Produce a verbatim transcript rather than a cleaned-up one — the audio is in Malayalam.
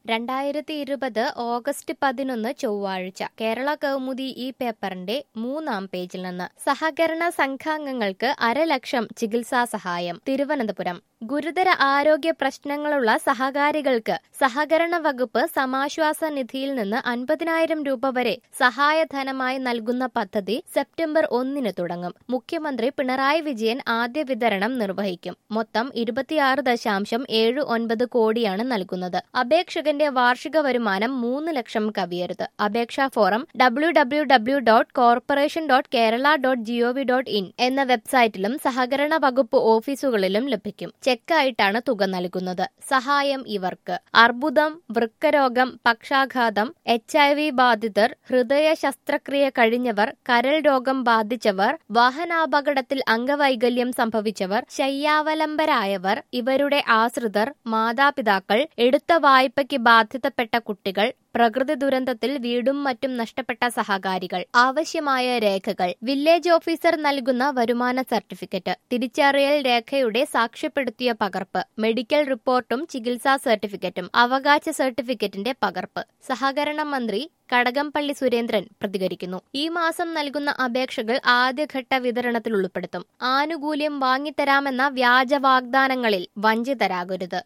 രണ്ടായിരത്തി ഇരുപത് ഓഗസ്റ്റ് പതിനൊന്ന് ചൊവ്വാഴ്ച കേരള കൗമുദി ഈ പേപ്പറിന്റെ മൂന്നാം പേജിൽ നിന്ന് സഹകരണ സംഘാംഗങ്ങൾക്ക് അരലക്ഷം ചികിത്സാ സഹായം. തിരുവനന്തപുരം ഗുരുതര ആരോഗ്യ പ്രശ്നങ്ങളുള്ള സഹകാരികൾക്ക് സഹകരണ വകുപ്പ് സമാശ്വാസ നിധിയിൽ നിന്ന് അൻപതിനായിരം രൂപ വരെ സഹായധനമായി നൽകുന്ന പദ്ധതി സെപ്റ്റംബർ ഒന്നിന് തുടങ്ങും. മുഖ്യമന്ത്രി പിണറായി വിജയൻ ആദ്യ വിതരണം നിർവഹിക്കും. മൊത്തം ഇരുപത്തിയാറ് ദശാംശം ഏഴ് ഒൻപത് കോടിയാണ് നൽകുന്നത്. അപേക്ഷകന്റെ വാർഷിക വരുമാനം മൂന്ന് ലക്ഷം കവിയരുത്. അപേക്ഷാ form W W W dot corporation dot Kerala dot GOV dot in എന്ന വെബ്സൈറ്റിലും സഹകരണ വകുപ്പ് ഓഫീസുകളിലും ലഭിക്കും. ചെക്കായിട്ടാണ് തുക നൽകുന്നത്. സഹായം ഇവർക്ക് അർബുദം, വൃക്കരോഗം, പക്ഷാഘാതം, എച്ച് ഐ വി ബാധിതർ, ഹൃദയ ശസ്ത്രക്രിയ കഴിഞ്ഞവർ, കരൾ രോഗം ബാധിച്ചവർ, വാഹനാപകടത്തിൽ അംഗവൈകല്യം സംഭവിച്ചവർ, ശയ്യാവലംബരായവർ, ഇവരുടെ ആശ്രിതർ, മാതാപിതാക്കൾ, എടുത്ത വായ്പയ്ക്ക് ബാധ്യതപ്പെട്ട കുട്ടികൾ, പ്രകൃതി ദുരന്തത്തിൽ വീടും മറ്റും നഷ്ടപ്പെട്ട സഹകാരികൾ. ആവശ്യമായ രേഖകൾ: വില്ലേജ് ഓഫീസർ നൽകുന്ന വരുമാന സർട്ടിഫിക്കറ്റ്, തിരിച്ചറിയൽ രേഖയുടെ സാക്ഷ്യപ്പെടുത്തിയ പകർപ്പ്, മെഡിക്കൽ റിപ്പോർട്ടും ചികിത്സാ സർട്ടിഫിക്കറ്റും, അവകാശ സർട്ടിഫിക്കറ്റിന്റെ പകർപ്പ്. സഹകരണ മന്ത്രി കടകംപള്ളി സുരേന്ദ്രൻ പ്രതികരിക്കുന്നു. ഈ മാസം നൽകുന്ന അപേക്ഷകൾ ആദ്യഘട്ട വിതരണത്തിൽ ഉൾപ്പെടുത്തും. ആനുകൂല്യം വാങ്ങിത്തരാമെന്ന വ്യാജ വാഗ്ദാനങ്ങളിൽ വഞ്ചിതരാകരുത്.